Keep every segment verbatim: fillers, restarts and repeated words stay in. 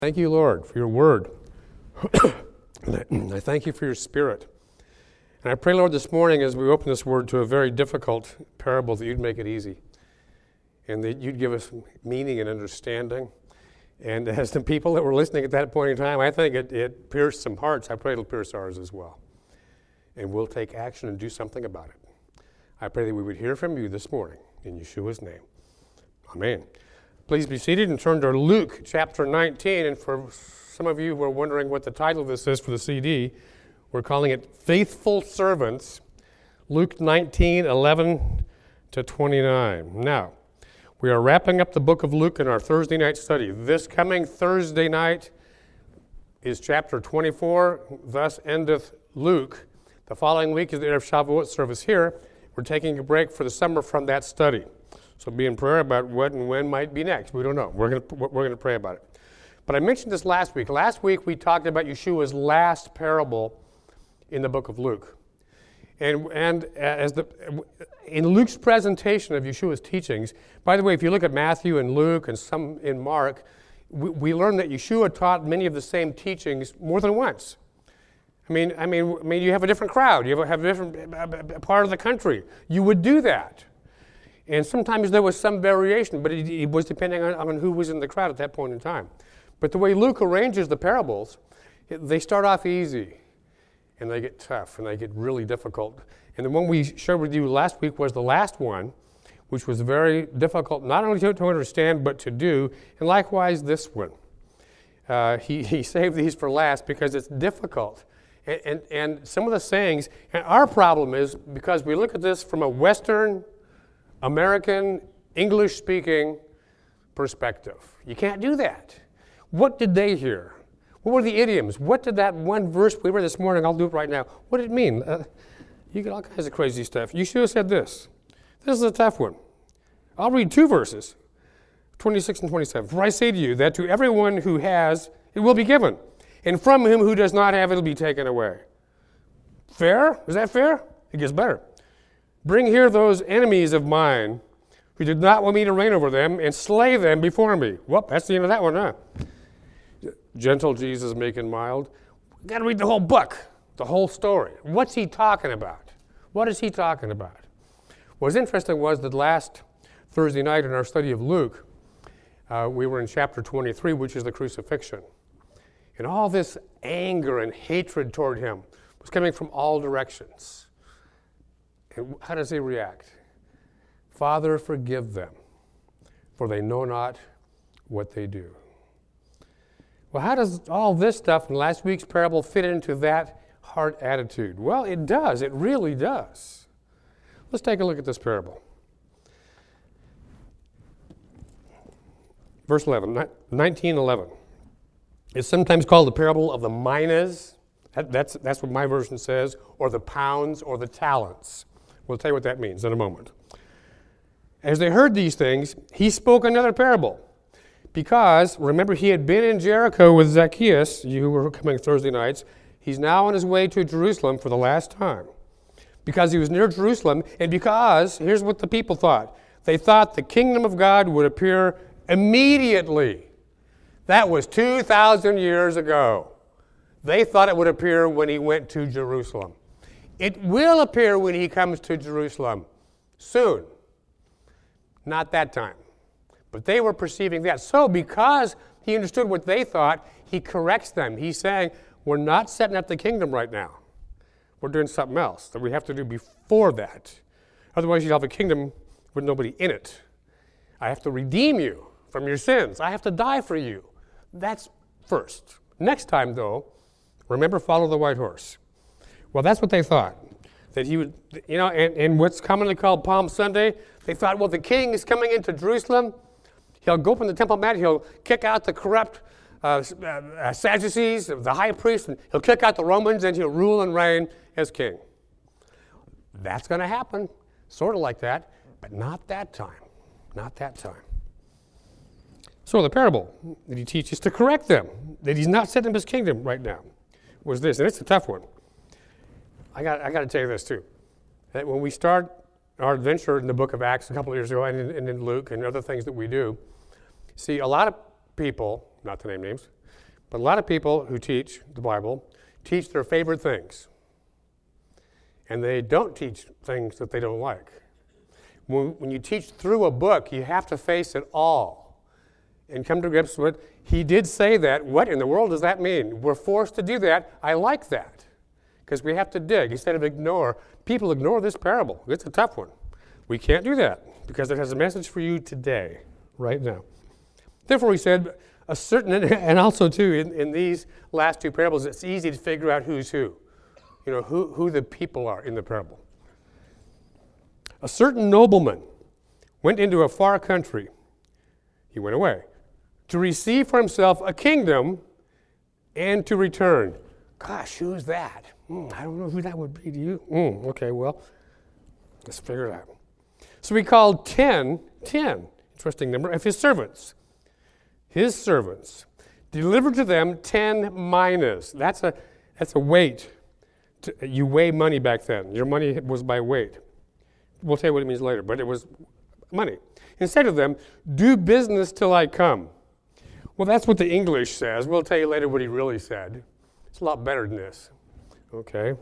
Thank you, Lord, for your word. And I thank you for your spirit. And I pray, Lord, this morning as we open this word to a very difficult parable, that you'd make it easy and that you'd give us meaning and understanding. And as the people that were listening at that point in time, I think it, it pierced some hearts. I pray it'll pierce ours as well. And we'll take action and do something about it. I pray that we would hear from you this morning in Yeshua's name. Amen. Please be seated and turn to Luke chapter nineteen. And for some of you who are wondering what the title of this is for the C D, we're calling it Faithful Servants, Luke nineteen, eleven to twenty-nine. Now, we are wrapping up the book of Luke in our Thursday night study. This coming Thursday night is chapter twenty-four, thus endeth Luke. The following week is the Erev Shavuot service here. We're taking a break for the summer from that study. So be in prayer about what and when might be next. We don't know. We're going to we're going to pray about it. But I mentioned this last week. Last week we talked about Yeshua's last parable in the book of Luke. And and as the in Luke's presentation of Yeshua's teachings, by the way, if you look at Matthew and Luke and some in Mark, we, we learn that Yeshua taught many of the same teachings more than once. I mean, I mean, I mean, you have a different crowd. You have a different part of the country. You would do that. And sometimes there was some variation, but it, it was depending on, on who was in the crowd at that point in time. But the way Luke arranges the parables, it, they start off easy, and they get tough, and they get really difficult. And the one we shared with you last week was the last one, which was very difficult, not only to, to understand, but to do. And likewise, this one. Uh, he, he saved these for last because it's difficult. And, and, and some of the sayings, and our problem is because we look at this from a Western American, English-speaking perspective. You can't do that. What did they hear? What were the idioms? What did that one verse we read this morning, I'll do it right now, what did it mean? Uh, you get all kinds of crazy stuff. Yeshua said this. This is a tough one. I'll read two verses, twenty-six and twenty-seven. For I say to you that to everyone who has, it will be given, and from him who does not have, it will be taken away. Fair? Is that fair? It gets better. Bring here those enemies of mine who did not want me to reign over them, and slay them before me. Well, that's the end of that one, huh? Gentle Jesus, meek and mild. We've got to read the whole book, the whole story. What's he talking about? What is he talking about? What was interesting was that last Thursday night in our study of Luke, uh, we were in chapter twenty-three, which is the crucifixion. And all this anger and hatred toward him was coming from all directions. And how does he react? Father, forgive them, for they know not what they do. Well, how does all this stuff in last week's parable fit into that heart attitude? Well, it does. It really does. Let's take a look at this parable. Verse eleven, nineteen eleven. It's sometimes called the parable of the minas. That, that's, that's what my version says, or the pounds, or the talents. We'll tell you what that means in a moment. As they heard these things, he spoke another parable. Because, remember, he had been in Jericho with Zacchaeus, you who were coming Thursday nights. He's now on his way to Jerusalem for the last time. Because he was near Jerusalem, and because, here's what the people thought. They thought the kingdom of God would appear immediately. That was two thousand years ago. They thought it would appear when he went to Jerusalem. It will appear when he comes to Jerusalem soon. Not that time. But they were perceiving that. So because he understood what they thought, he corrects them. He's saying, we're not setting up the kingdom right now. We're doing something else that we have to do before that. Otherwise, you'd have a kingdom with nobody in it. I have to redeem you from your sins. I have to die for you. That's first. Next time, though, remember, follow the white horse. Well, that's what they thought. That he would, you know, and, and what's commonly called Palm Sunday, they thought, well, the king is coming into Jerusalem. He'll go up in the temple mount. He'll kick out the corrupt uh, uh, Sadducees, the high priest, and he'll kick out the Romans, and he'll rule and reign as king. That's going to happen, sort of like that, but not that time. Not that time. So the parable that he teaches to correct them, that he's not setting up his kingdom right now, was this, and it's a tough one. I got I got to tell you this too, that when we start our adventure in the book of Acts a couple of years ago, and in, and in Luke and other things that we do, see, a lot of people, not to name names, But a lot of people who teach the Bible teach their favorite things. And they don't teach things that they don't like. When, when you teach through a book, you have to face it all and come to grips with, he did say that. What in the world does that mean? We're forced to do that. I like that because we have to dig instead of ignore. People ignore this parable. It's a tough one. We can't do that because it has a message for you today, right now. Therefore, we said a certain, and also too, in, in these last two parables, it's easy to figure out who's who. You know, who, who the people are in the parable. A certain nobleman went into a far country. He went away to receive for himself a kingdom and to return. Gosh, who's that? Mm, I don't know who that would be to you. Mm, okay, well, let's figure it out. So he called ten, ten, interesting number, of his servants. His servants delivered to them ten minas. That's a, that's a weight. To, you weigh money back then. Your money was by weight. We'll tell you what it means later, but it was money. Instead of them, do business till I come. Well, that's what the English says. We'll tell you later what he really said. It's a lot better than this. Okay.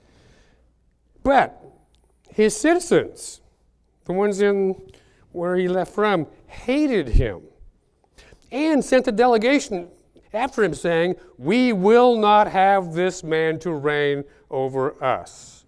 But his citizens, the ones in where he left from, hated him and sent a delegation after him saying, we will not have this man to reign over us.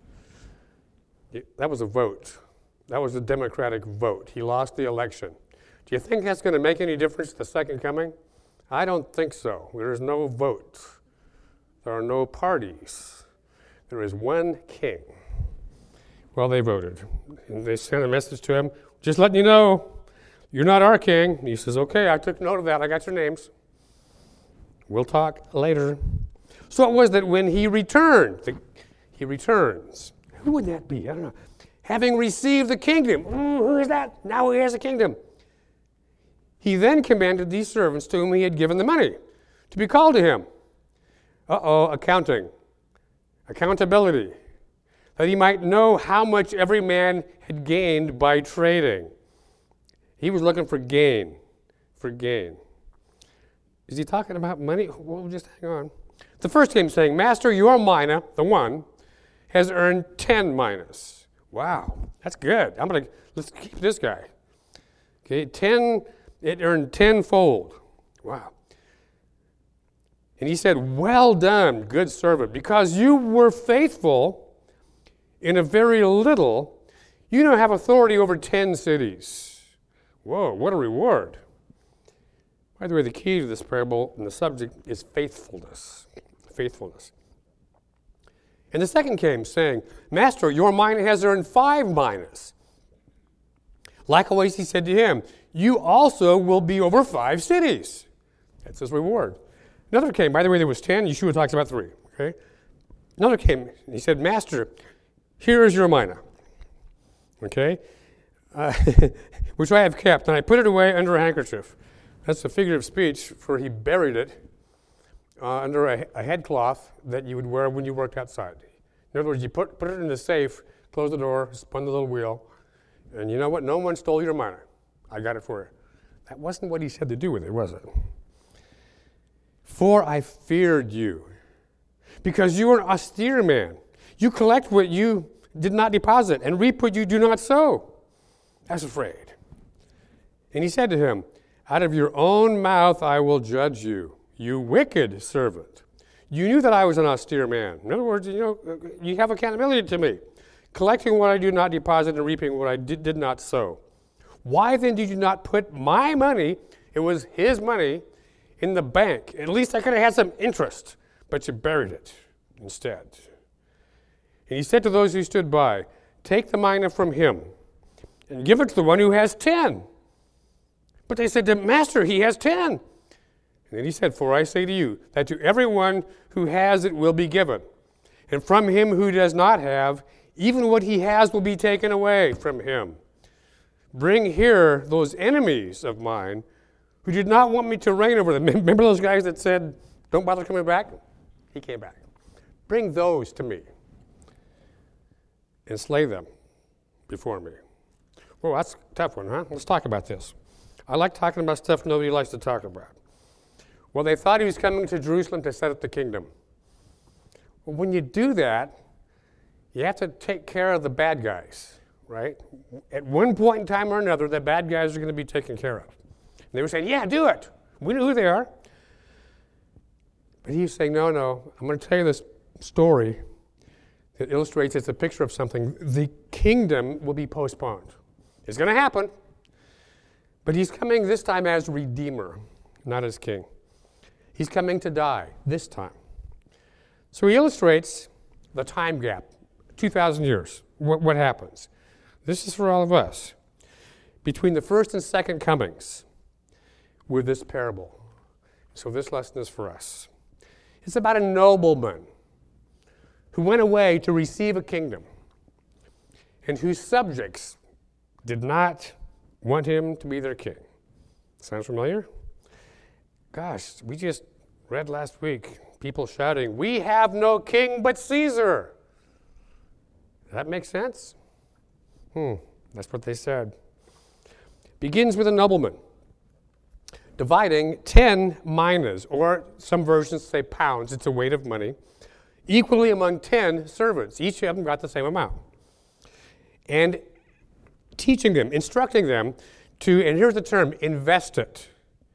That was a vote. That was a Democratic vote. He lost the election. Do you think that's going to make any difference the second coming? I don't think so. There is no vote. There are no parties. There is one king. Well, they voted. And they sent a message to him, just letting you know, you're not our king. And he says, okay, I took note of that. I got your names. We'll talk later. So it was that when he returned, the, he returns. Who would that be? I don't know. Having received the kingdom. Mm, who is that? Now he has a kingdom. He then commanded these servants to whom he had given the money to be called to him. Uh-oh, accounting. Accountability. That he might know how much every man had gained by trading. He was looking for gain. For gain. Is he talking about money? Well, just hang on. The first came saying, Master, your mina, the one, has earned ten minas. Wow, that's good. I'm going to, let's keep this guy. Okay, ten, it earned tenfold. Wow. And he said, well done, good servant, because you were faithful in a very little, you now have authority over ten cities. Whoa, what a reward. By the way, the key to this parable and the subject is faithfulness. Faithfulness. And the second came, saying, Master, your mina has earned five minas. Likewise, he said to him, you also will be over five cities. That's his reward. Another came. By the way, there was ten. Yeshua talks about three. Okay. Another came. And he said, Master, here is your mina. Okay. Uh, which I have kept, and I put it away under a handkerchief. That's a figure of speech, for he buried it uh, under a, a headcloth that you would wear when you worked outside. In other words, you put, put it in the safe, close the door, spun the little wheel, and you know what? No one stole your mina. I got it for you. That wasn't what he said to do with it, was it? For I feared you, because you are an austere man. You collect what you did not deposit, and reap what you do not sow. I was afraid. And he said to him, out of your own mouth I will judge you, you wicked servant. You knew that I was an austere man. In other words, you know, you have accountability to me, collecting what I do not deposit and reaping what I did, did not sow. Why then did you not put my money, it was his money, in the bank? At least I could have had some interest, but you buried it instead. And he said to those who stood by, take the mina from him and give it to the one who has ten. But they said to him, Master, he has ten. And then he said, for I say to you, that to everyone who has it will be given. And from him who does not have, even what he has will be taken away from him. Bring here those enemies of mine who did not want me to reign over them. Remember those guys that said, don't bother coming back? He came back. Bring those to me and slay them before me. Well, that's a tough one, huh? Let's talk about this. I like talking about stuff nobody likes to talk about. Well, they thought he was coming to Jerusalem to set up the kingdom. Well, when you do that, you have to take care of the bad guys, right? At one point in time or another, the bad guys are going to be taken care of. And they were saying, yeah, do it. We know who they are. But he's saying, no, no, I'm going to tell you this story that illustrates it's a picture of something. The kingdom will be postponed. It's going to happen. But he's coming this time as Redeemer, not as King. He's coming to die this time. So he illustrates the time gap, two thousand years, what, what happens. This is for all of us. Between the first and second comings with this parable. So this lesson is for us. It's about a nobleman who went away to receive a kingdom and whose subjects did not want him to be their king. Sounds familiar? Gosh, we just read last week people shouting, "We have no king but Caesar." Does that make sense? Hmm, that's what they said. Begins with a nobleman dividing ten minas, or some versions say pounds, it's a weight of money, equally among ten servants. Each of them got the same amount. And teaching them, instructing them to, and here's the term, invest it.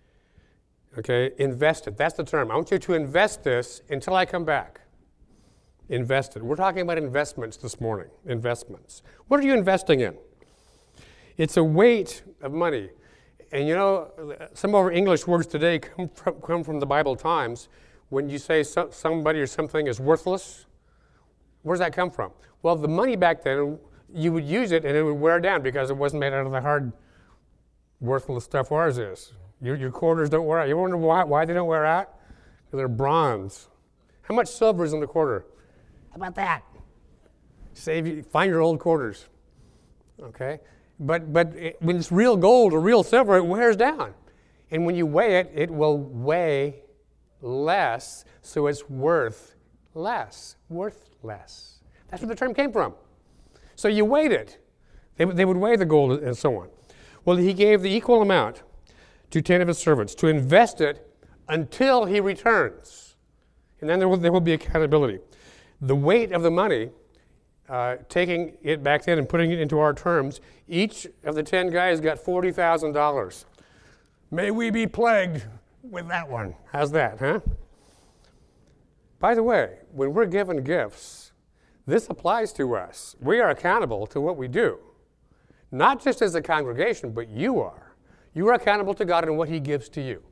Okay, invest it. That's the term. I want you to invest this until I come back. Invest it. We're talking about investments this morning. Investments. What are you investing in? It's a weight of money. And you know, some of our English words today come from, come from the Bible times. When you say so, somebody or something is worthless, where does that come from? Well, the money back then, you would use it and it would wear down because it wasn't made out of the hard, worthless stuff ours is. Your, your quarters don't wear out. You wonder why, why they don't wear out? Because they're bronze. How much silver is in the quarter? How about that? Save you, find your old quarters. Okay? But but it, when it's real gold or real silver, it wears down. And when you weigh it, it will weigh less, so it's worth less. Worth less. That's where the term came from. So you weighed it. They, they would weigh the gold and so on. Well, he gave the equal amount to ten of his servants to invest it until he returns. And then there will, there will be accountability. The weight of the money, uh, taking it back then and putting it into our terms, each of the ten guys got forty thousand dollars. May we be plagued with that one. How's that, huh? By the way, when we're given gifts, this applies to us. We are accountable to what we do. Not just as a congregation, but you are. You are accountable to God and what he gives to you.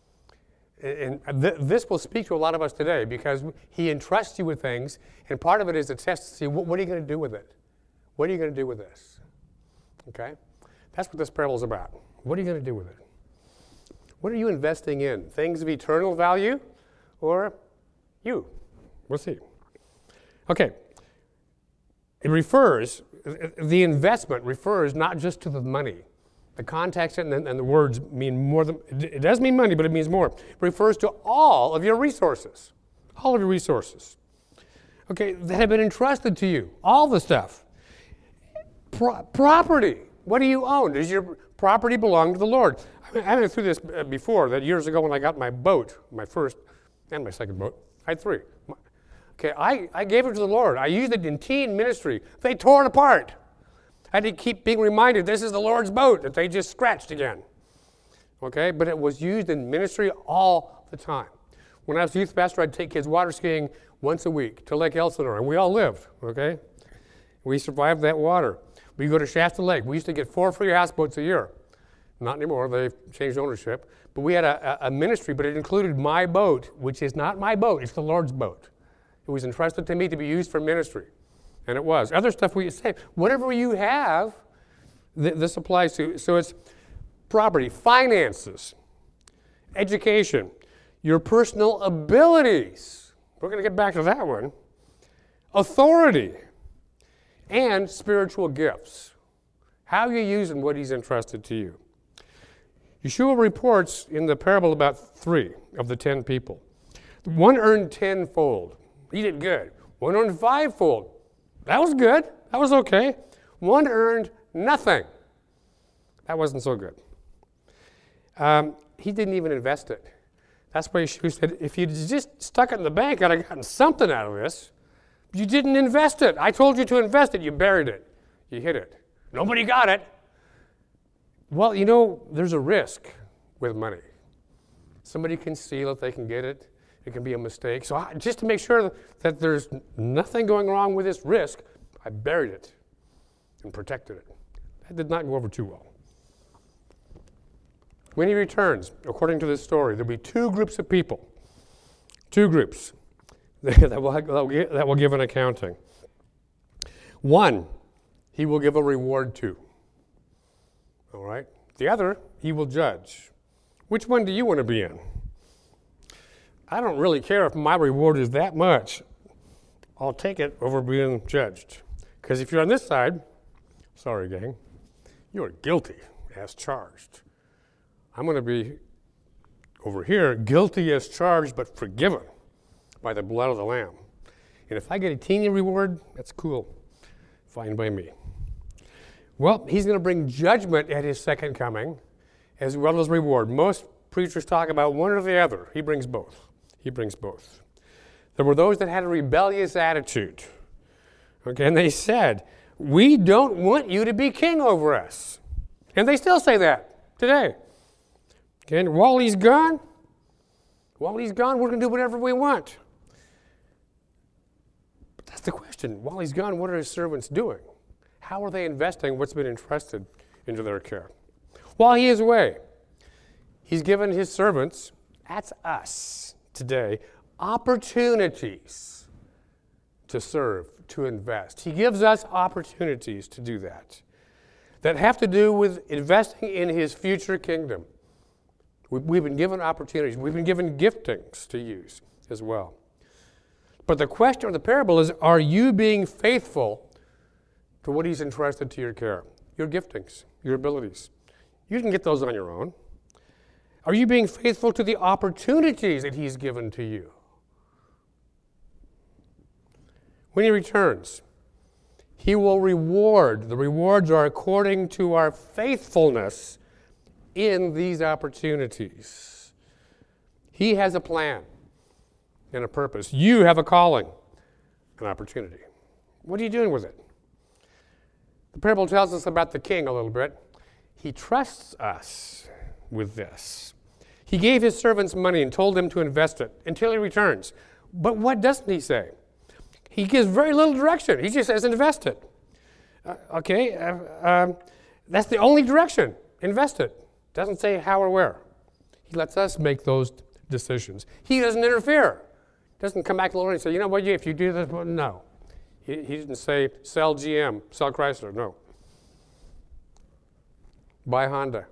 And th- this will speak to a lot of us today because he entrusts you with things, and part of it is a test to see, what, what are you going to do with it? What are you going to do with this? Okay? That's what this parable is about. What are you going to do with it? What are you investing in? Things of eternal value or you? We'll see. Okay. It refers, the investment refers not just to the money. The context and the, and the words mean more than, it does mean money, but it means more. It refers to all of your resources. All of your resources. Okay, that have been entrusted to you. All the stuff. Pro- property. What do you own? Does your property belong to the Lord? I, mean, I went through this before, that years ago when I got my boat, my first and my second boat. I had three. Okay, I, I gave it to the Lord. I used it in teen ministry. They tore it apart. I had to keep being reminded, this is the Lord's boat that they just scratched again. Okay, but it was used in ministry all the time. When I was youth pastor, I'd take kids water skiing once a week to Lake Elsinore, and we all lived, okay? We survived that water. We go to Shasta Lake. We used to get four free houseboats a year. Not anymore, they've changed ownership. But we had a, a ministry, but it included my boat, which is not my boat, it's the Lord's boat. It was entrusted to me to be used for ministry. And it was. Other stuff we say, whatever you have, th- this applies to. So it's property, finances, education, your personal abilities. We're going to get back to that one. Authority, and spiritual gifts. How you using what he's entrusted to you. Yeshua reports in the parable about three of the ten people. One earned tenfold. He did good. One earned fivefold. That was good. That was okay. One earned nothing. That wasn't so good. Um, he didn't even invest it. That's why Yeshua said, if you just stuck it in the bank, I'd have gotten something out of this. You didn't invest it. I told you to invest it. You buried it. You hid it. Nobody got it. Well, you know, there's a risk with money. Somebody can steal it. They can get it. It can be a mistake. So I, just to make sure that there's nothing going wrong with this risk, I buried it and protected it. That did not go over too well. When he returns, according to this story, there'll be two groups of people. Two groups that will, that will give an accounting. One, he will give a reward to. All right? The other, he will judge. Which one do you want to be in? I don't really care if my reward is that much. I'll take it over being judged. Because if you're on this side, sorry, gang, you are guilty as charged. I'm going to be over here, guilty as charged, but forgiven by the blood of the Lamb. And if I get a teeny reward, that's cool. Fine by me. Well, he's going to bring judgment at his second coming, as well as reward. Most preachers talk about one or the other. He brings both. He brings both. There were those that had a rebellious attitude. Okay, and they said, we don't want you to be king over us. And they still say that today. Okay, and while he's gone, while he's gone, we're going to do whatever we want. But that's the question. While he's gone, what are his servants doing? How are they investing what's been entrusted into their care? While he is away, he's given his servants, that's us today, opportunities to serve, to invest. He gives us opportunities to do that, that have to do with investing in his future kingdom. We've been given opportunities. We've been given giftings to use as well. But the question of the parable is, are you being faithful to what he's entrusted to your care? Your giftings, your abilities. You didn't get those on your own. Are you being faithful to the opportunities that he's given to you? When he returns, he will reward. The rewards are according to our faithfulness in these opportunities. He has a plan and a purpose. You have a calling, an opportunity. What are you doing with it? The parable tells us about the king a little bit. He trusts us with this. He gave his servants money and told them to invest it until he returns. But what doesn't he say? He gives very little direction. He just says invest it. Uh, okay, uh, um, that's the only direction. Invest it. Doesn't say how or where. He lets us make those decisions. He doesn't interfere. Doesn't come back later and say, you know what, if you do this, well, no. He, he didn't say sell G M, sell Chrysler, no. Buy Honda.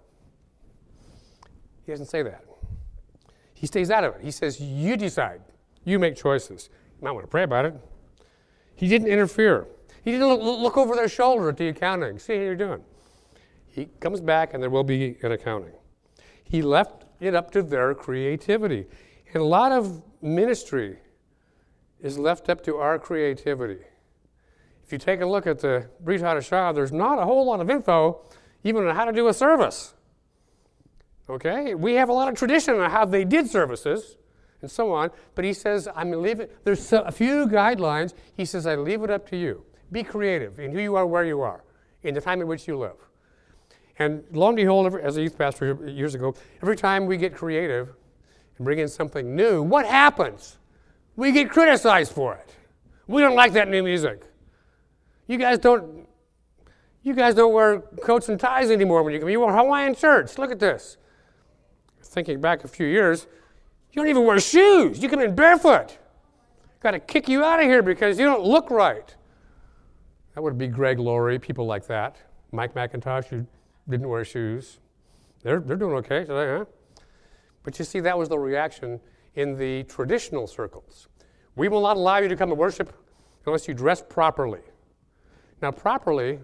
He doesn't say that. He stays out of it. He says, you decide. You make choices. You might want to pray about it. He didn't interfere. He didn't look, look over their shoulder at the accounting. See how you're doing. He comes back and there will be an accounting. He left it up to their creativity. And a lot of ministry is left up to our creativity. If you take a look at the Brit Hadashah, there's not a whole lot of info even on how to do a service. Okay? We have a lot of tradition on how they did services and so on, but he says, I'm going to leave it. There's a few guidelines. He says, I leave it up to you. Be creative in who you are, where you are, in the time in which you live. And lo and behold, every, as a youth pastor years ago, every time we get creative and bring in something new, what happens? We get criticized for it. We don't like that new music. You guys don't, you guys don't wear coats and ties anymore when you come. You wear Hawaiian shirts. Look at this. Thinking back a few years, you don't even wear shoes. You come in barefoot. Got to kick you out of here because you don't look right. That would be Greg Laurie, people like that. Mike McIntosh, who didn't wear shoes. They're, they're doing okay today, huh? But you see, that was the reaction in the traditional circles. We will not allow you to come to worship unless you dress properly. Now, properly,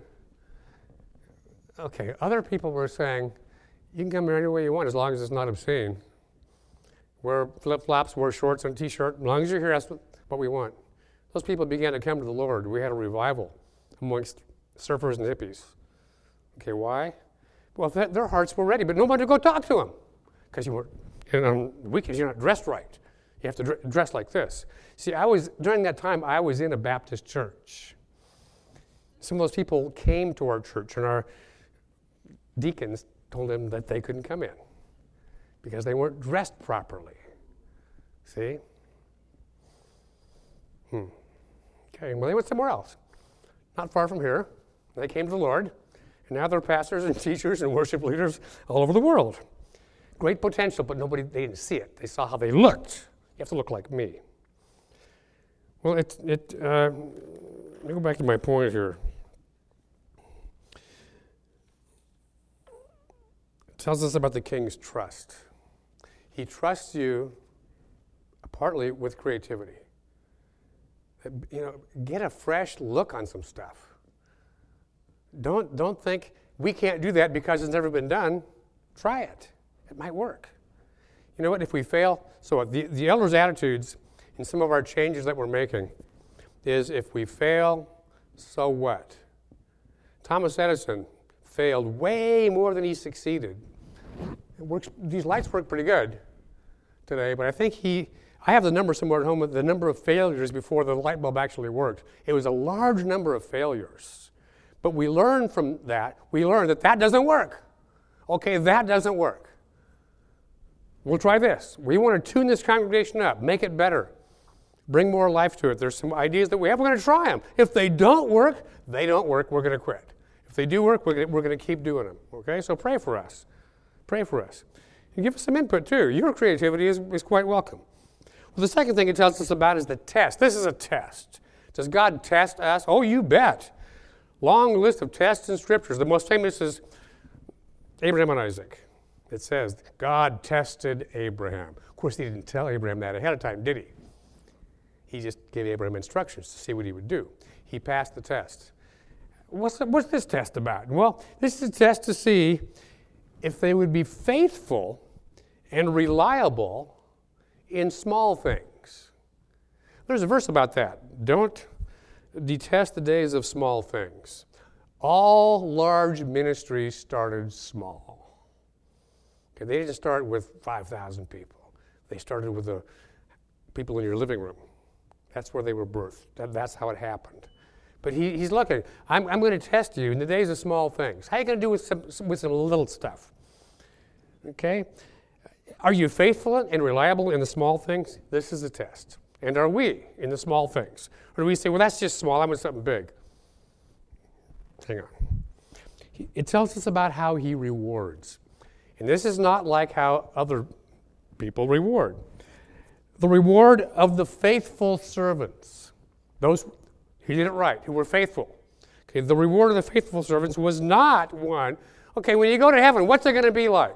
okay, other people were saying, you can come here any way you want as long as it's not obscene. Wear flip-flops, wear shorts and a t-shirt. As long as you're here, that's what we want. Those people began to come to the Lord. We had a revival amongst surfers and hippies. Okay, why? Well, th- their hearts were ready, but nobody would go talk to them because you weren't And on weekends, you're not dressed right. You have to dr- dress like this. See, I was, during that time, I was in a Baptist church. Some of those people came to our church, and our deacons told them that they couldn't come in because they weren't dressed properly. See? Hmm. Okay, well, they went somewhere else, not far from here. They came to the Lord, and now they're pastors and teachers and worship leaders all over the world. Great potential, but nobody, they didn't see it. They saw how they looked. You have to look like me. Well, it, it, uh, let me go back to my point here. It tells us about the king's trust. He trusts you partly with creativity. You know, get a fresh look on some stuff. Don't, don't think we can't do that because it's never been done. Try it. It might work. You know what? If we fail, so the, the elders' attitudes in some of our changes that we're making is if we fail, so what? Thomas Edison failed way more than he succeeded. It works. These lights work pretty good today, but I think he, I have the number somewhere at home of the number of failures before the light bulb actually worked. It was a large number of failures. But we learned from that, we learned that that doesn't work. Okay, that doesn't work. We'll try this. We want to tune this congregation up, make it better, bring more life to it. There's some ideas that we have. We're going to try them. If they don't work, they don't work. We're going to quit. If they do work, we're going to, we're going to keep doing them. Okay, so pray for us. Pray for us. And give us some input, too. Your creativity is, is quite welcome. Well, the second thing it tells us about is the test. This is a test. Does God test us? Oh, you bet. Long list of tests in Scriptures. The most famous is Abraham and Isaac. It says, God tested Abraham. Of course, he didn't tell Abraham that ahead of time, did he? He just gave Abraham instructions to see what he would do. He passed the test. What's, the, what's this test about? Well, this is a test to see if they would be faithful and reliable in small things. There's a verse about that. Don't detest the days of small things. All large ministries started small. Okay, they didn't start with five thousand people. They started with the people in your living room. That's where they were birthed. That, that's how it happened. But he, he's looking. I'm, I'm going to test you in the days of small things. How are you going to do with some, with some little stuff? Okay? Are you faithful and reliable in the small things? This is a test. And are we in the small things? Or do we say, well, that's just small. I want something big. Hang on. It tells us about how he rewards. And this is not like how other people reward. The reward of the faithful servants, those who did it right, who were faithful. Okay, the reward of the faithful servants was not one, okay, when you go to heaven, what's it going to be like?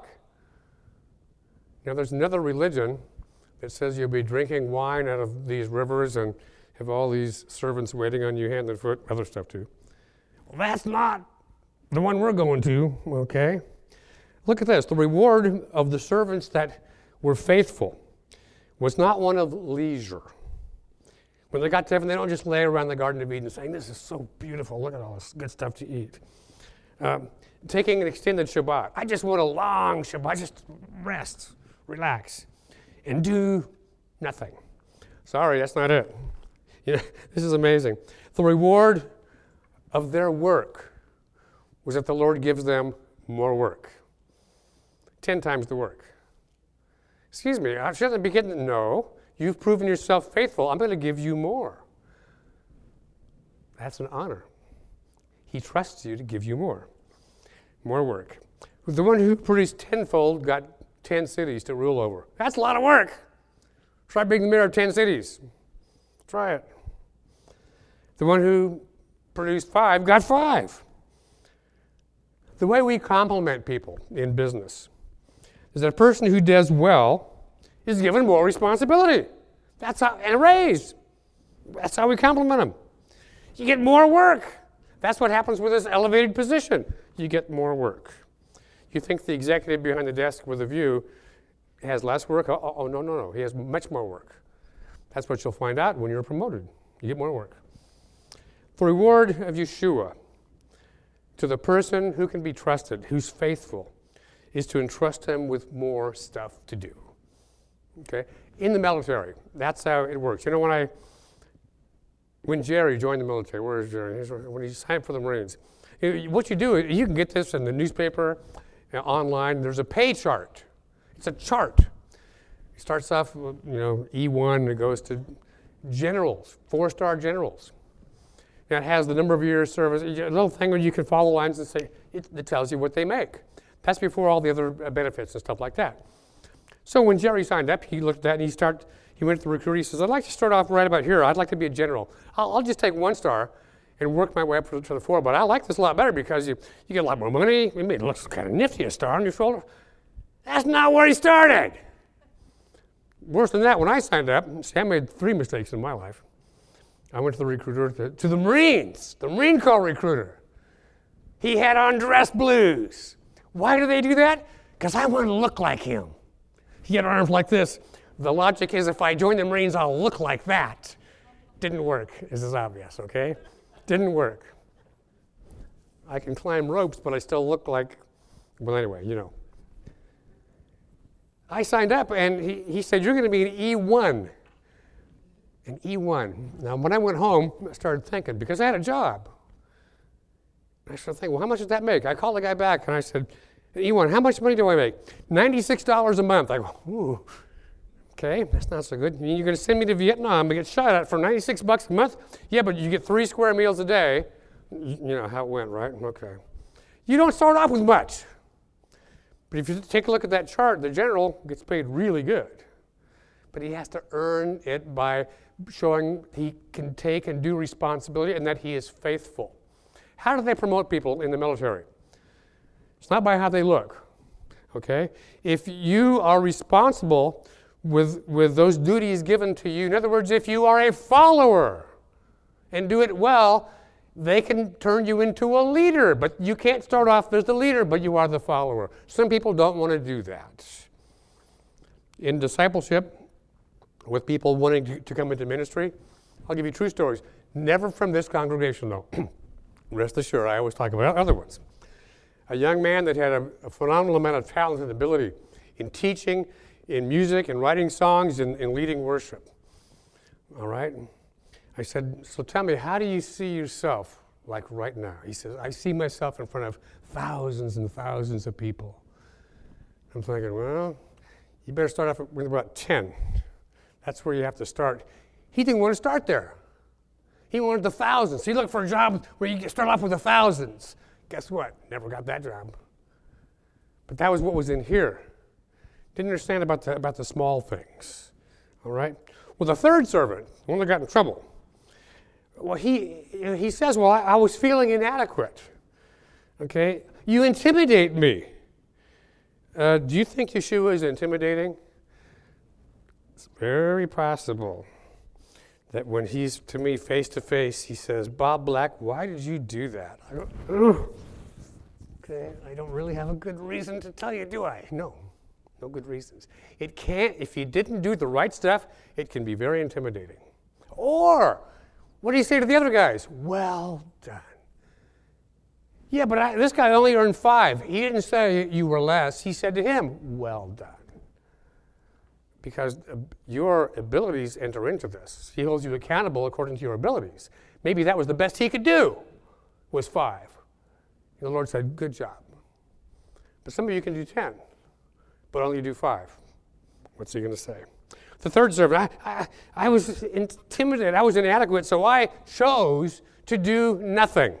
Now, there's another religion that says you'll be drinking wine out of these rivers and have all these servants waiting on you hand and foot, other stuff too. Well, that's not the one we're going to, okay? Look at this. The reward of the servants that were faithful was not one of leisure. When they got to heaven, they don't just lay around the Garden of Eden saying, this is so beautiful, look at all this good stuff to eat. Um, taking an extended Shabbat. I just want a long Shabbat, just rest, relax, and do nothing. Sorry, that's not it. You know, this is amazing. The reward of their work was that the Lord gives them more work. Ten times the work. Excuse me, I shouldn't be getting, no, you've proven yourself faithful. I'm going to give you more. That's an honor. He trusts you to give you more. More work. The one who produced tenfold got ten cities to rule over. That's a lot of work. Try being the mayor of ten cities. Try it. The one who produced five got five. The way we compliment people in business is that a person who does well is given more responsibility. That's how, and a raise. That's how we compliment them. You get more work. That's what happens with this elevated position. You get more work. You think the executive behind the desk with a view has less work? Oh, oh, no, no, no. He has much more work. That's what you'll find out when you're promoted. You get more work. The reward of Yeshua to the person who can be trusted, who's faithful, is to entrust him with more stuff to do. Okay, in the military, that's how it works. You know, when I, when Jerry joined the military, where is Jerry? He's, when he signed for the Marines, what you do, you can get this in the newspaper, uh, online. There's a pay chart. It's a chart. It starts off, you know, E one, and it goes to generals, four-star generals. And it has the number of years service, a little thing where you can follow lines and say, it, it tells you what they make. That's before all the other benefits and stuff like that. So when Jerry signed up, he looked at that and he start, he went to the recruiter. He says, I'd like to start off right about here. I'd like to be a general. I'll, I'll just take one star and work my way up to, to the four. But I like this a lot better because you, you get a lot more money. I mean, it looks kind of nifty, a star on your shoulder. That's not where he started. Worse than that, when I signed up, see, I made three mistakes in my life. I went to the recruiter, to, to the Marines, the Marine Corps recruiter. He had on dress blues. Why do they do that? Because I want to look like him. He had arms like this. The logic is if I join the Marines, I'll look like that. Didn't work. This is obvious, okay? Didn't work. I can climb ropes, but I still look like, well, anyway, you know. I signed up, and he, he said, you're going to be an E one. An E one. Now, when I went home, I started thinking, because I had a job. I started thinking, well, how much does that make? I called the guy back, and I said, E one, how much money do I make? ninety-six dollars a month. I go, ooh, okay, that's not so good. You're going to send me to Vietnam to get shot at for ninety-six bucks a month? Yeah, but you get three square meals a day. You know how it went, right? Okay. You don't start off with much. But if you take a look at that chart, the general gets paid really good. But he has to earn it by showing he can take and do responsibility and that he is faithful. How do they promote people in the military? It's not by how they look, okay? If you are responsible with, with those duties given to you, in other words, if you are a follower and do it well, they can turn you into a leader, but you can't start off as the leader, but you are the follower. Some people don't want to do that. In discipleship, with people wanting to, to come into ministry, I'll give you true stories. Never from this congregation, though. Rest assured, I always talk about other ones. A young man that had a, a phenomenal amount of talent and ability in teaching, in music, in writing songs, and in leading worship. All right? I said, so tell me, how do you see yourself like right now? He says, I see myself in front of thousands and thousands of people. I'm thinking, well, you better start off with about ten. That's where you have to start. He didn't want to start there. He wanted the thousands. He looked for a job where you start off with the thousands. Guess what? Never got that job. But that was what was in here. Didn't understand about the, about the small things. All right? Well, the third servant, the one that got in trouble, well, he he says, well, I, I was feeling inadequate. Okay? You intimidate me. Uh, do you think Yeshua is intimidating? It's very possible that when he's to me face to face, he says, Bob Black, why did you do that? I go, ugh. Okay, I don't really have a good reason to tell you, do I? No, no good reasons. It can't, if you didn't do the right stuff, it can be very intimidating. Or, what do you say to the other guys? Well done. Yeah, but I, this guy only earned five. He didn't say you were less. He said to him, well done. Because your abilities enter into this. He holds you accountable according to your abilities. Maybe that was the best he could do, was five. And the Lord said, good job. But some of you can do ten, but only do five. What's he going to say? The third servant, I, I, I was intimidated. I was inadequate, so I chose to do nothing.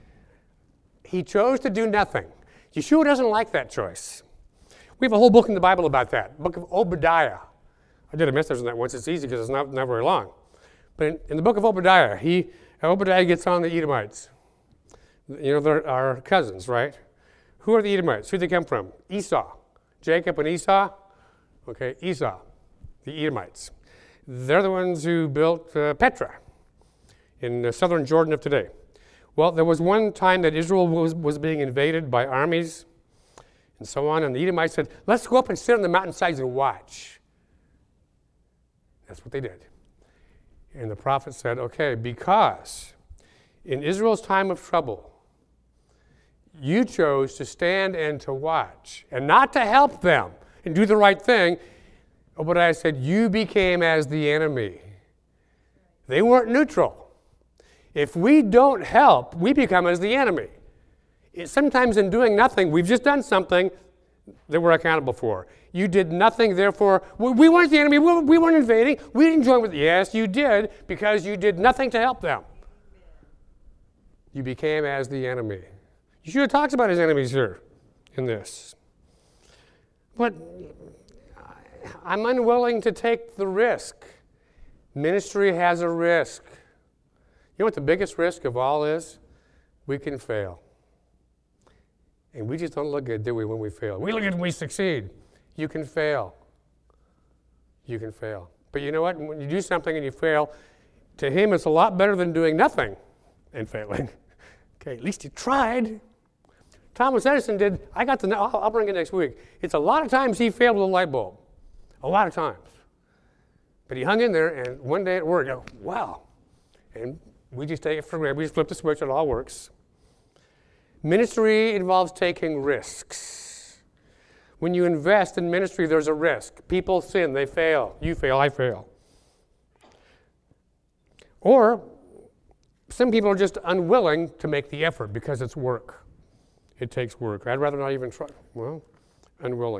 He chose to do nothing. Yeshua doesn't like that choice. We have a whole book in the Bible about that, book of Obadiah. I did a message on that once. It's easy because it's not, not very long. But in, in the book of Obadiah, he Obadiah gets on the Edomites. You know, they're our cousins, right? Who are the Edomites? Who do they come from? Esau. Jacob and Esau? Okay, Esau, the Edomites. They're the ones who built uh, Petra in the southern Jordan of today. Well, there was one time that Israel was, was being invaded by armies and so on, and the Edomites said, let's go up and sit on the mountainsides and watch. That's what they did. And the prophet said, okay, because in Israel's time of trouble, you chose to stand and to watch, and not to help them and do the right thing. Obadiah said, you became as the enemy. They weren't neutral. If we don't help, we become as the enemy. It, sometimes in doing nothing, we've just done something that we're accountable for. You did nothing, therefore, we, we weren't the enemy, we, we weren't invading, we didn't join with, yes, you did, because you did nothing to help them. You became as the enemy. You should have talked about his enemies here in this. But I'm unwilling to take the risk. Ministry has a risk. You know what the biggest risk of all is? We can fail. And we just don't look good, do we, when we fail? We look good when we succeed. You can fail. You can fail. But you know what? When you do something and you fail, to him it's a lot better than doing nothing and failing. Okay, at least you tried. Thomas Edison did, I got to know, I'll, I'll bring it next week. It's a lot of times he failed with a light bulb. A lot of times. But he hung in there, and one day it worked. Oh, wow. And we just take it for granted. We just flip the switch, it all works. Ministry involves taking risks. When you invest in ministry, there's a risk. People sin, they fail. You fail, I fail. Or some people are just unwilling to make the effort because it's work. It takes work. I'd rather not even try. Well, unwilling.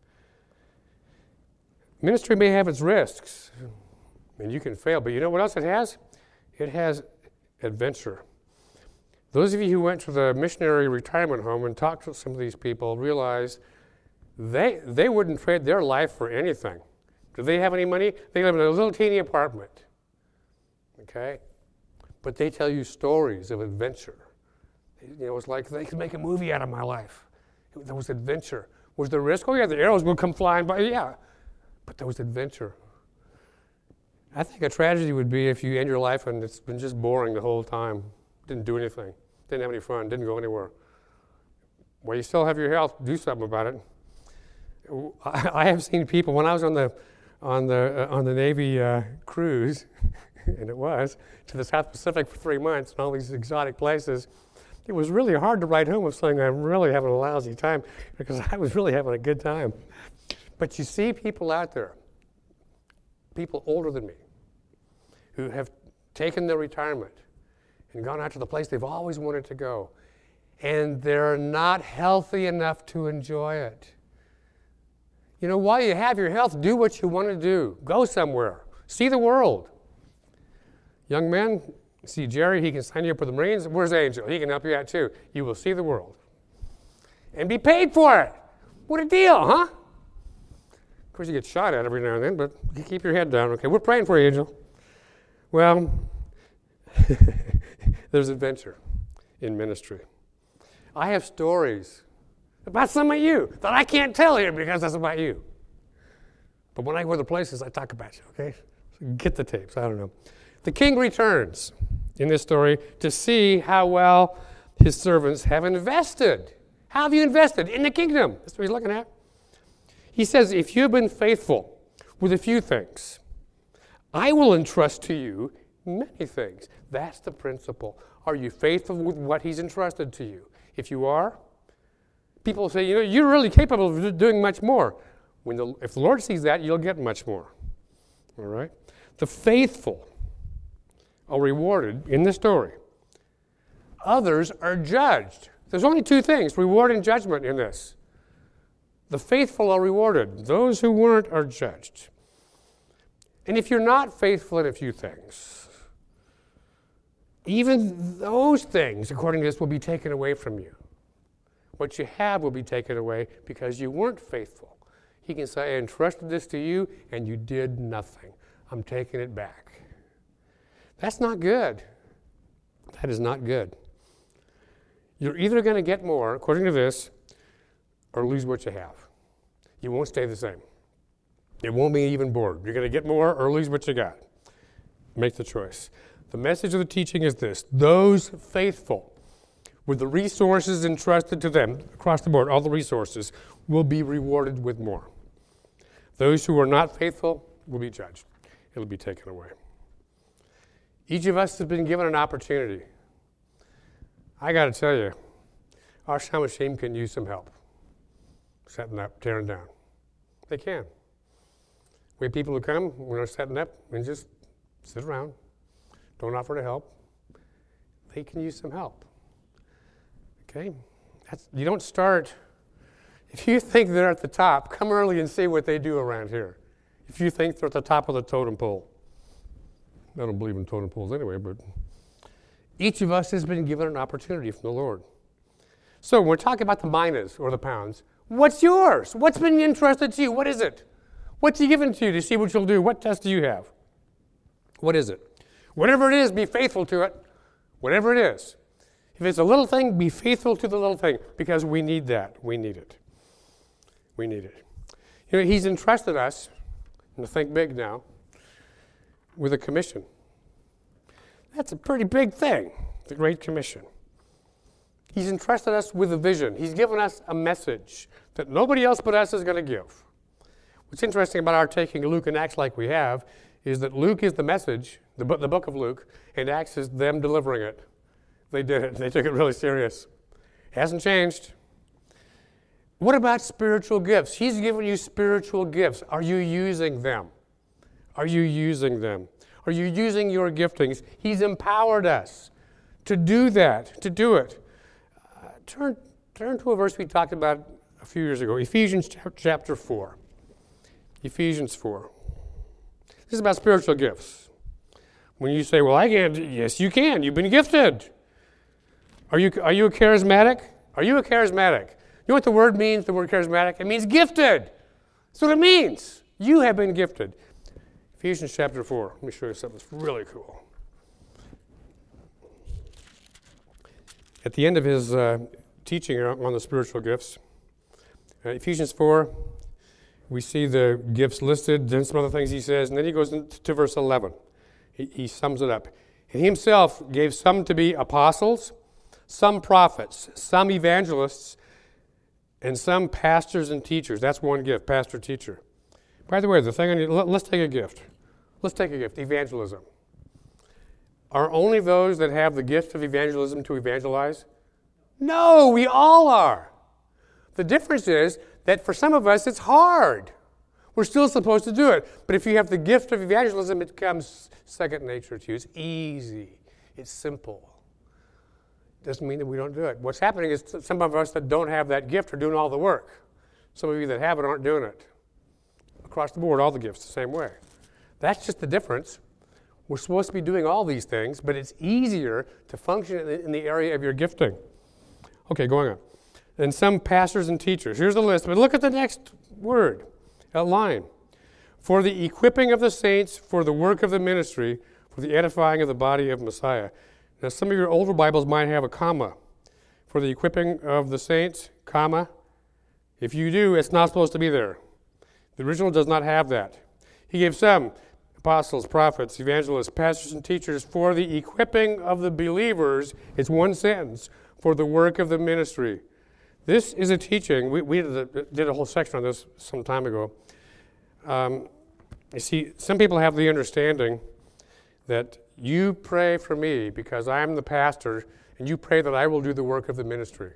Ministry may have its risks, and you can fail, but you know what else it has? It has adventure. Those of you who went to the missionary retirement home and talked to some of these people realize they they wouldn't trade their life for anything. Do they have any money? They live in a little teeny apartment. Okay? But they tell you stories of adventure. You know, it's like they could make a movie out of my life. There was adventure. Was there risk? Oh yeah, the arrows would come flying by. Yeah. But there was adventure. I think a tragedy would be if you end your life and it's been just boring the whole time. Didn't do anything. Didn't have any fun. Didn't go anywhere. Well, you still have your health. Do something about it. I have seen people, when I was on the on the uh, on the Navy uh, cruise, and it was, to the South Pacific for three months and all these exotic places, it was really hard to write home with saying I'm really having a lousy time because I was really having a good time. But you see people out there, people older than me, who have taken their retirement and gone out to the place they've always wanted to go, and they're not healthy enough to enjoy it. You know, while you have your health, do what you want to do. Go somewhere. See the world. Young men, see Jerry, he can sign you up with the Marines. Where's Angel? He can help you out too. You will see the world. And be paid for it. What a deal, huh? Of course, you get shot at every now and then, but you keep your head down. Okay, we're praying for you, Angel. Well, there's adventure in ministry. I have stories about some of you that I can't tell here because that's about you. But when I go to places, I talk about you, okay? So get the tapes, I don't know. The king returns in this story to see how well his servants have invested. How have you invested? In the kingdom. That's what he's looking at. He says, if you've been faithful with a few things, I will entrust to you many things. That's the principle. Are you faithful with what he's entrusted to you? If you are, people say, you know, you're really capable of doing much more. When the, if the Lord sees that, you'll get much more. All right? The faithful are rewarded in this story. Others are judged. There's only two things, reward and judgment in this. The faithful are rewarded. Those who weren't are judged. And if you're not faithful in a few things, even those things, according to this, will be taken away from you. What you have will be taken away because you weren't faithful. He can say, I entrusted this to you, and you did nothing. I'm taking it back. That's not good. That is not good. You're either going to get more, according to this, or lose what you have. You won't stay the same. It won't be even bored. You're going to get more or lose what you got. Make the choice. The message of the teaching is this. Those faithful with the resources entrusted to them, across the board, all the resources, will be rewarded with more. Those who are not faithful will be judged. It'll be taken away. Each of us has been given an opportunity. I got to tell you, our Shamas team can use some help setting up, tearing down. They can. We have people who come when they're setting up and just sit around, don't offer to help. They can use some help. Okay? That's, you don't start, if you think they're at the top, come early and see what they do around here. If you think they're at the top of the totem pole. I don't believe in totem poles anyway, but each of us has been given an opportunity from the Lord. So when we're talking about the minas or the pounds, what's yours? What's been entrusted to you? What is it? What's he given to you to see what you'll do? What test do you have? What is it? Whatever it is, be faithful to it. Whatever it is. If it's a little thing, be faithful to the little thing, because we need that. We need it. We need it. You know, he's entrusted us, and think big now, with a commission. That's a pretty big thing, the Great Commission. He's entrusted us with a vision. He's given us a message that nobody else but us is going to give. What's interesting about our taking Luke and Acts like we have is that Luke is the message, the book, the book of Luke, and Acts is them delivering it. They did it. They took it really serious. It hasn't changed. What about spiritual gifts? He's given you spiritual gifts. Are you using them? Are you using them? Are you using your giftings? He's empowered us to do that, to do it. Uh, turn, turn to a verse we talked about a few years ago, Ephesians chapter four. Ephesians four. This is about spiritual gifts. When you say, well, I can't, yes, you can. You've been gifted. Are you, are you a charismatic? Are you a charismatic? You know what the word means, the word charismatic? It means gifted. That's what it means. You have been gifted. Ephesians chapter four. Let me show you something that's really cool. At the end of his uh, teaching on the spiritual gifts, uh, Ephesians four, we see the gifts listed, then some other things he says, and then he goes into verse eleven. He, he sums it up. And he himself gave some to be apostles, some prophets, some evangelists, and some pastors and teachers. That's one gift, pastor, teacher. By the way, the thing I need, let, let's take a gift. Let's take a gift, evangelism. Are only those that have the gift of evangelism to evangelize? No, we all are. The difference is that for some of us, it's hard. We're still supposed to do it. But if you have the gift of evangelism, it becomes second nature to you. It's easy. It's simple. Doesn't mean that we don't do it. What's happening is some of us that don't have that gift are doing all the work. Some of you that have it aren't doing it. Across the board, all the gifts the same way. That's just the difference. We're supposed to be doing all these things, but it's easier to function in the, in the area of your gifting. Okay, going on. And some pastors and teachers. Here's the list, but look at the next word, a line. For the equipping of the saints, for the work of the ministry, for the edifying of the body of Messiah. Now, some of your older Bibles might have a comma. For the equipping of the saints, comma. If you do, it's not supposed to be there. The original does not have that. He gave some apostles, prophets, evangelists, pastors, and teachers for the equipping of the believers. It's one sentence. For the work of the ministry. This is a teaching. We, we did, a, did a whole section on this some time ago. Um, you see, some people have the understanding that you pray for me because I'm the pastor, and you pray that I will do the work of the ministry.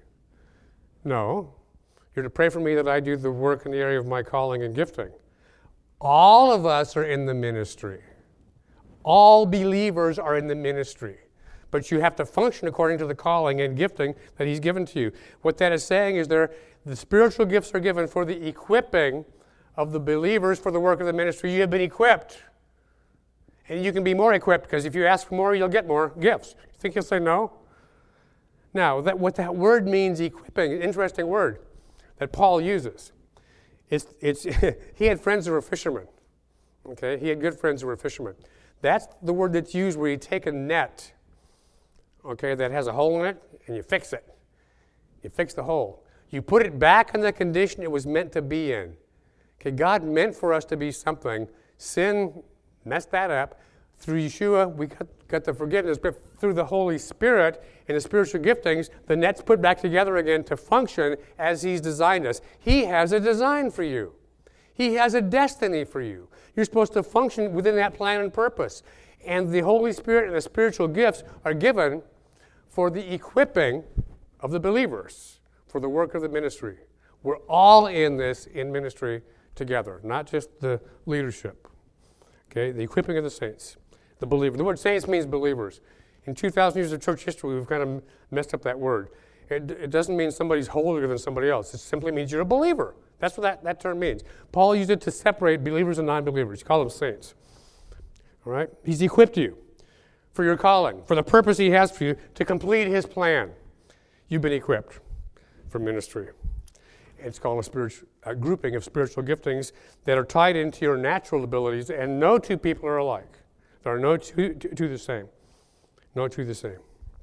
No. You're to pray for me that I do the work in the area of my calling and gifting. All of us are in the ministry. All believers are in the ministry. But you have to function according to the calling and gifting that he's given to you. What that is saying is there, the spiritual gifts are given for the equipping of the believers for the work of the ministry. You have been equipped. And you can be more equipped, because if you ask for more, you'll get more gifts. You think he'll say no? Now, that, what that word means, equipping, an interesting word that Paul uses. It's, it's, he had friends who were fishermen. Okay, he had good friends who were fishermen. That's the word that's used where you take a net, okay, that has a hole in it, and you fix it. You fix the hole. You put it back in the condition it was meant to be in. Okay, God meant for us to be something. Sin messed that up. Through Yeshua, we got, got the forgiveness, but through the Holy Spirit and the spiritual giftings, the net's put back together again to function as he's designed us. He has a design for you. He has a destiny for you. You're supposed to function within that plan and purpose. And the Holy Spirit and the spiritual gifts are given for the equipping of the believers, for the work of the ministry. We're all in this in ministry together, not just the leadership. Okay, the equipping of the saints, the believer. The word saints means believers. In two thousand years of church history, we've kind of messed up that word. It, it doesn't mean somebody's holier than somebody else. It simply means you're a believer. That's what that, that term means. Paul used it to separate believers and non-believers. He called them saints. All right? He's equipped you for your calling, for the purpose he has for you to complete his plan. You've been equipped for ministry. It's called a, spiritual, a grouping of spiritual giftings that are tied into your natural abilities, and no two people are alike. There are no two, two, two the same. No two the same.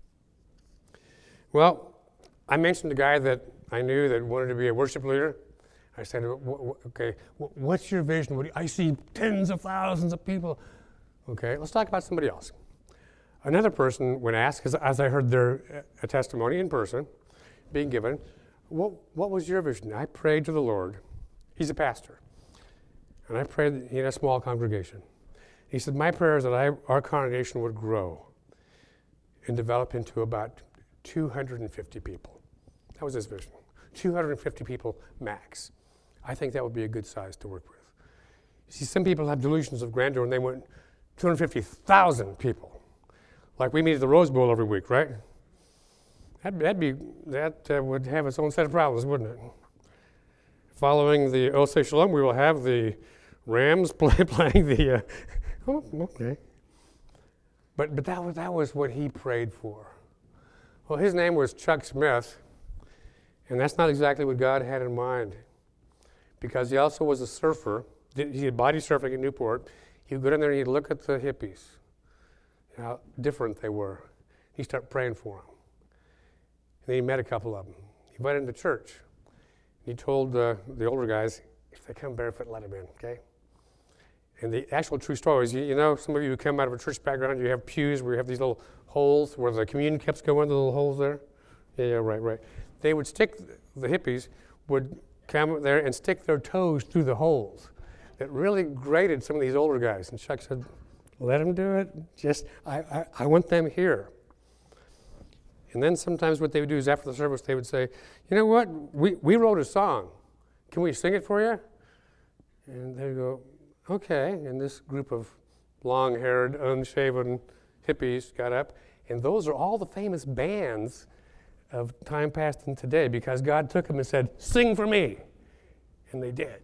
Well, I mentioned a guy that I knew that wanted to be a worship leader. I said, okay, what's your vision? What do you, I see tens of thousands of people. Okay, let's talk about somebody else. Another person, when asked, as I heard their uh, testimony in person being given, what, what was your vision? I prayed to the Lord. He's a pastor. And I prayed that he had a small congregation. He said, my prayer is that I, our congregation would grow and develop into about two hundred fifty people. That was his vision. two hundred fifty people max. I think that would be a good size to work with. You see, some people have delusions of grandeur and they want two hundred fifty thousand people. Like we meet at the Rose Bowl every week, right? That'd, that'd be, that uh, would have its own set of problems, wouldn't it? Following the O Say Shalom, we will have the Rams play, playing the, uh, oh, okay. But but that was, that was what he prayed for. Well, his name was Chuck Smith, and that's not exactly what God had in mind, because he also was a surfer. He did body surfing in Newport. He would go down there and he'd look at the hippies, how different they were. He'd start praying for them. And then he met a couple of them. He invited them to church. He told uh, the older guys, if they come barefoot, let them in, okay? And the actual true story is, you, you know, some of you who come out of a church background, you have pews where you have these little holes where the communion cups go in, the little holes there. Yeah, yeah, right, right. They would stick, the hippies would come there and stick their toes through the holes. It really grated some of these older guys. And Chuck said, let them do it. Just, I, I, I want them here. And then sometimes what they would do is after the service, they would say, you know what, we, we wrote a song. Can we sing it for you? And they would go, okay. And this group of long-haired, unshaven hippies got up. And those are all the famous bands of time past and today, because God took them and said, sing for me. And they did.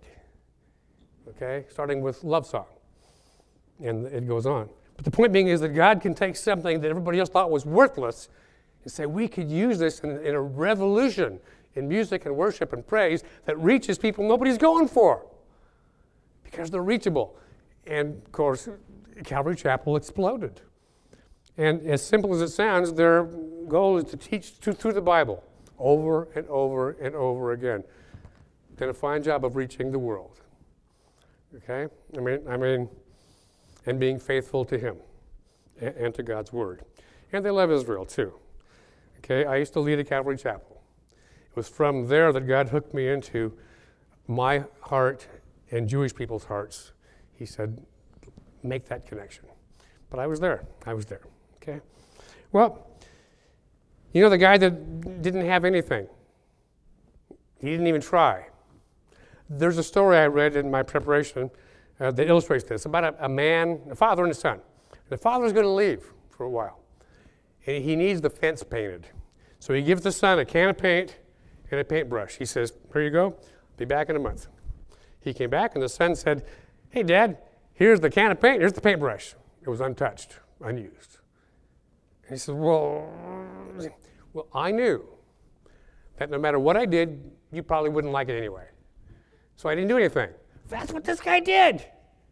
Okay, starting with Love Song. And it goes on. But the point being is that God can take something that everybody else thought was worthless and say, we could use this in, in a revolution in music and worship and praise that reaches people nobody's going for, because they're reachable. And, of course, Calvary Chapel exploded. And as simple as it sounds, their goal is to teach through the Bible over and over and over again. Did a fine job of reaching the world. Okay? I mean, I mean, and being faithful to Him and, and to God's Word. And they love Israel, too. Okay? I used to lead a Calvary Chapel. It was from there that God hooked me into my heart and Jewish people's hearts. He said, make that connection. But I was there. I was there. Okay? Well, you know the guy that didn't have anything? He didn't even try. There's a story I read in my preparation uh, that illustrates this, about a, a man, a father and a son. The father's going to leave for a while, and he needs the fence painted. So he gives the son a can of paint and a paintbrush. He says, here you go, be back in a month. He came back, and the son said, hey, Dad, here's the can of paint, here's the paintbrush. It was untouched, unused. And he said, well, well, I knew that no matter what I did, you probably wouldn't like it anyway. So I didn't do anything. That's what this guy did.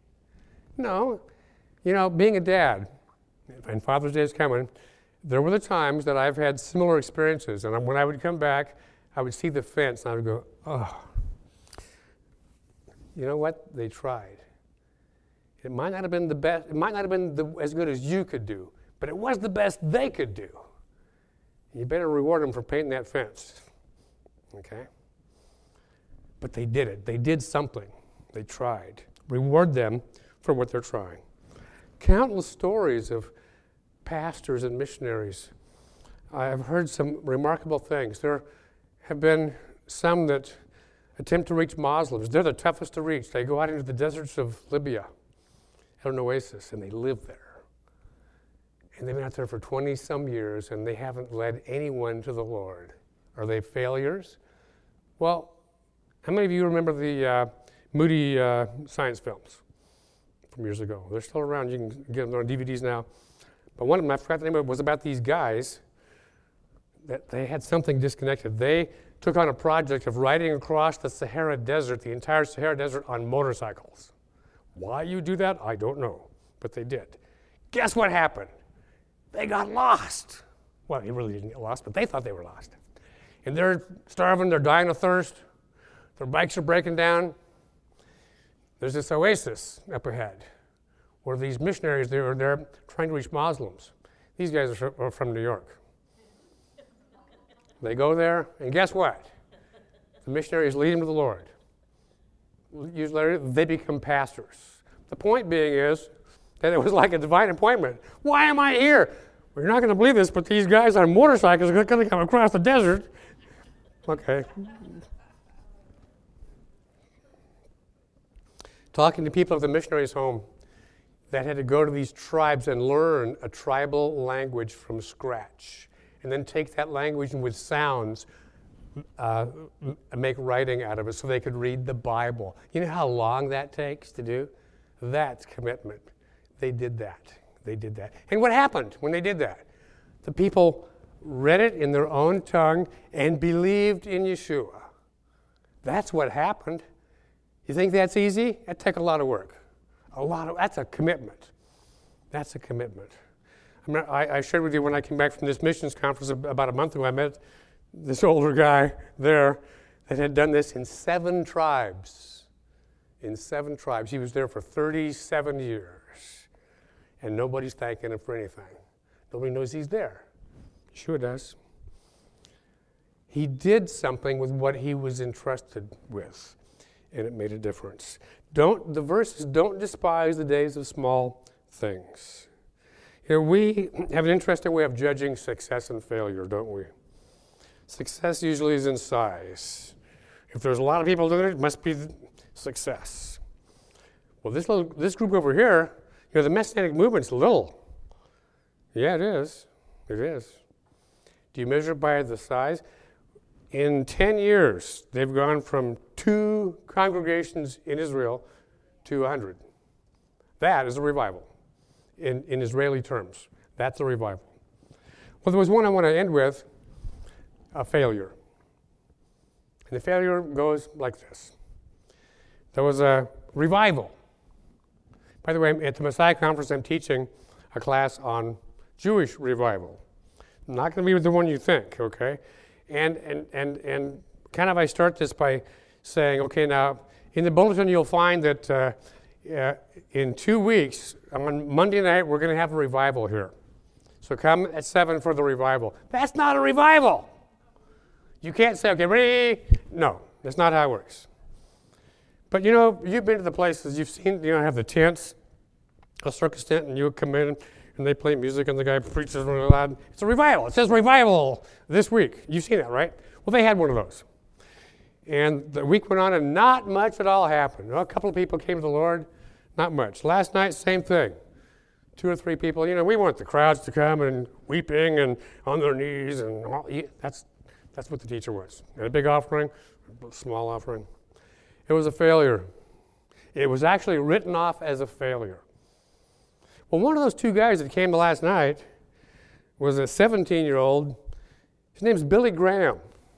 No. You know, being a dad, and Father's Day is coming, there were the times that I've had similar experiences. And when I would come back, I would see the fence, and I would go, oh. You know what? They tried. It might not have been the best, it might not have been the, as good as you could do, but it was the best they could do. You better reward them for painting that fence. Okay? But they did it. They did something. They tried. Reward them for what they're trying. Countless stories of pastors and missionaries. I've heard some remarkable things. There have been some that attempt to reach Muslims. They're the toughest to reach. They go out into the deserts of Libya at an oasis, and they live there. And they've been out there for twenty-some years, and they haven't led anyone to the Lord. Are they failures? Well, how many of you remember the uh, Moody uh, science films from years ago? They're still around. You can get them on D V Ds now. But one of them, I forgot the name of it, was about these guys that they had something disconnected. They took on a project of riding across the Sahara Desert, the entire Sahara Desert, on motorcycles. Why you do that, I don't know, but they did. Guess what happened? They got lost. Well, they really didn't get lost, but they thought they were lost. And they're starving, they're dying of thirst, their bikes are breaking down. There's this oasis up ahead where these missionaries, they were there trying to reach Muslims. These guys are from New York. They go there, and guess what? The missionaries lead them to the Lord. Years later, they become pastors. The point being is that it was like a divine appointment. Why am I here? Well, you're not going to believe this, but these guys on motorcycles are going to come across the desert. Okay. Talking to people at the missionaries' home that had to go to these tribes and learn a tribal language from scratch, and then take that language and with sounds uh, make writing out of it so they could read the Bible. You know how long that takes to do? That's commitment. They did that. They did that. And what happened when they did that? The people read it in their own tongue and believed in Yeshua. That's what happened. You think that's easy? That took a lot of work. A lot of, that's a commitment. That's a commitment. I, mean, I, I shared with you when I came back from this missions conference about a month ago, I met this older guy there that had done this in seven tribes. In seven tribes. He was there for thirty-seven years. And nobody's thanking him for anything. Nobody knows he's there. Sure does. He did something with what he was entrusted with, and it made a difference. Don't, the verse is, don't despise the days of small things. You know, we have an interesting way of judging success and failure, don't we? Success usually is in size. If there's a lot of people doing it, it must be success. Well, this little, this group over here, you know, the Messianic movement's little. Yeah, it is. It is. Do you measure it by the size? In ten years, they've gone from two congregations in Israel to one hundred. That is a revival in, in Israeli terms. That's a revival. Well, there was one I want to end with, a failure. And the failure goes like this. There was a revival. By the way, at the Messiah Conference, I'm teaching a class on Jewish revival. I'm not going to be the one you think, okay? And and and and kind of I start this by saying, okay, now in the bulletin you'll find that uh, uh, in two weeks, on Monday night, we're going to have a revival here. So come at seven for the revival. That's not a revival. You can't say, okay, ready? No, that's not how it works. But you know, you've been to the places, you've seen, you know, have the tents, a circus tent, and you come in and they play music and the guy preaches really loud. It's a revival. It says revival this week. You've seen that, right? Well, they had one of those. And the week went on and not much at all happened. You know, a couple of people came to the Lord, not much. Last night, same thing. Two or three people, you know, we want the crowds to come and weeping and on their knees and all. That's, that's what the teacher was. And a big offering, a small offering. It was a failure. It was actually written off as a failure. Well, one of those two guys that came last night was a seventeen-year-old. His name's Billy Graham.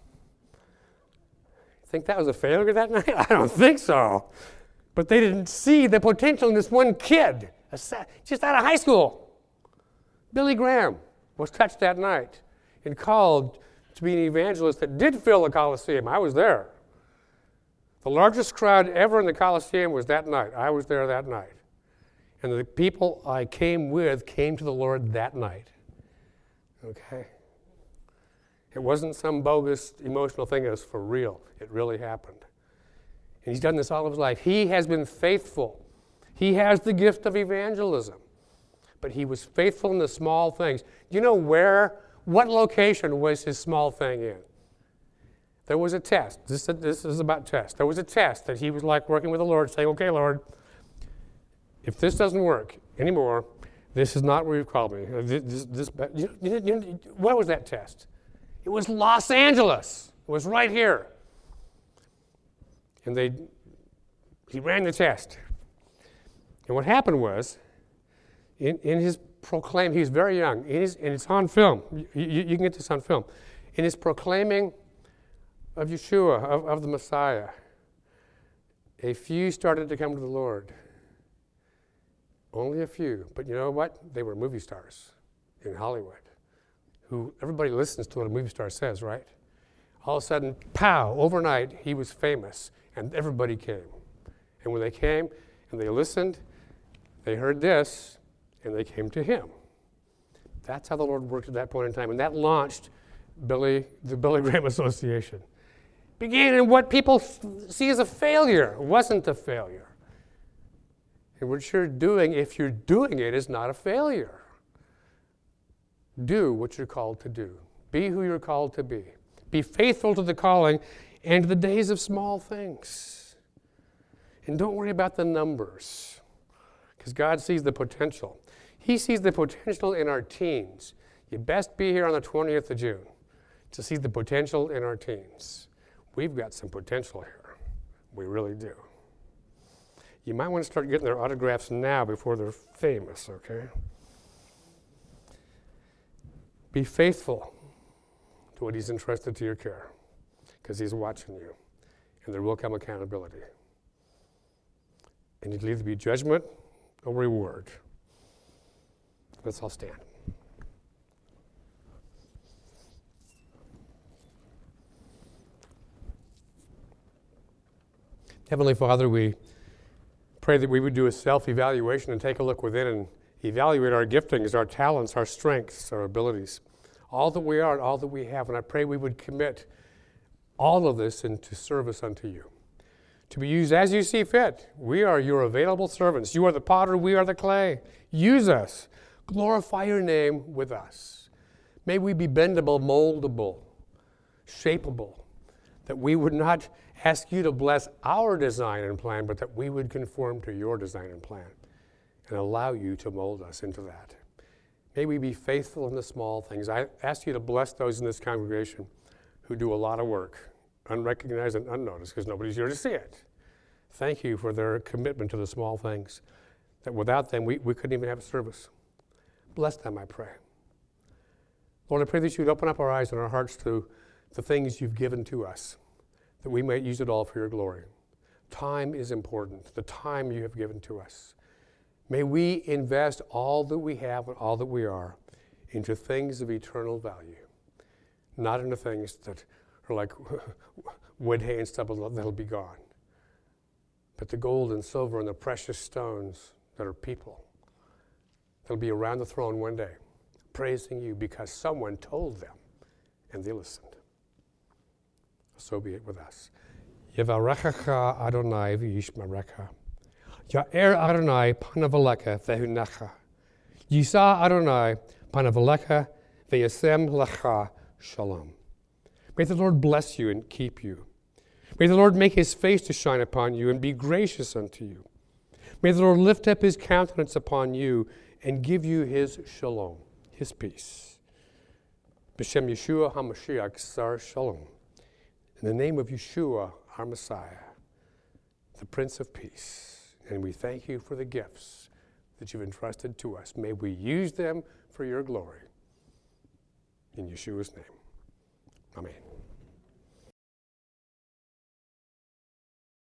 Think that was a failure that night? I don't think so. But they didn't see the potential in this one kid, just out of high school. Billy Graham was touched that night and called to be an evangelist that did fill the Coliseum. I was there. The largest crowd ever in the Coliseum was that night. I was there that night. And the people I came with came to the Lord that night. Okay? It wasn't some bogus emotional thing. It was for real. It really happened. And he's done this all of his life. He has been faithful. He has the gift of evangelism. But he was faithful in the small things. Do you know where, what location was his small thing in? There was a test. This, this is about test. There was a test that he was like working with the Lord, saying, okay, Lord, if this doesn't work anymore, this is not where you've called me. This, this, you, you, you, what was that test? It was Los Angeles. It was right here. And they, he ran the test. And what happened was, in, in his proclaim, he's very young, in his, and it's on film. You, you, you can get this on film. In his proclaiming of Yeshua, of, of the Messiah, a few started to come to the Lord. Only a few. But you know what? They were movie stars in Hollywood, who everybody listens to what a movie star says, right? All of a sudden, pow, overnight, he was famous, and everybody came. And when they came and they listened, they heard this, and they came to him. That's how the Lord worked at that point in time. And that launched Billy, the Billy Graham Association. Began in what people see as a failure. It wasn't a failure. And what you're doing, if you're doing it, is not a failure. Do what you're called to do. Be who you're called to be. Be faithful to the calling and to the days of small things. And don't worry about the numbers, because God sees the potential. He sees the potential in our teens. You best be here on the twentieth of June to see the potential in our teens. We've got some potential here. We really do. You might want to start getting their autographs now before they're famous, okay? Be faithful to what he's entrusted to your care, because he's watching you, and there will come accountability. And it'll either be judgment or reward. Let's all stand. Heavenly Father, we pray that we would do a self-evaluation and take a look within and evaluate our giftings, our talents, our strengths, our abilities, all that we are and all that we have. And I pray we would commit all of this into service unto you, to be used as you see fit. We are your available servants. You are the potter, we are the clay. Use us. Glorify your name with us. May we be bendable, moldable, shapeable, that we would not ask you to bless our design and plan, but that we would conform to your design and plan and allow you to mold us into that. May we be faithful in the small things. I ask you to bless those in this congregation who do a lot of work, unrecognized and unnoticed, because nobody's here to see it. Thank you for their commitment to the small things, that without them, we, we couldn't even have a service. Bless them, I pray. Lord, I pray that you would open up our eyes and our hearts to the things you've given to us, that we might use it all for your glory. Time is important, the time you have given to us. May we invest all that we have and all that we are into things of eternal value, not into things that are like wood, hay, and stubble that'll be gone, but the gold and silver and the precious stones that are people that'll be around the throne one day, praising you because someone told them and they listened. So be it with us. Yevarechecha Adonai v'yishmerecha. Ya'er Adonai panavalecha vehunecha. Yisa Adonai panavalecha ve'yasem lecha shalom. May the Lord bless you and keep you. May the Lord make his face to shine upon you and be gracious unto you. May the Lord lift up his countenance upon you and give you his shalom, his peace. B'shem Yeshua HaMashiach Sar Shalom. In the name of Yeshua, our Messiah, the Prince of Peace. And we thank you for the gifts that you've entrusted to us. May we use them for your glory. In Yeshua's name, amen.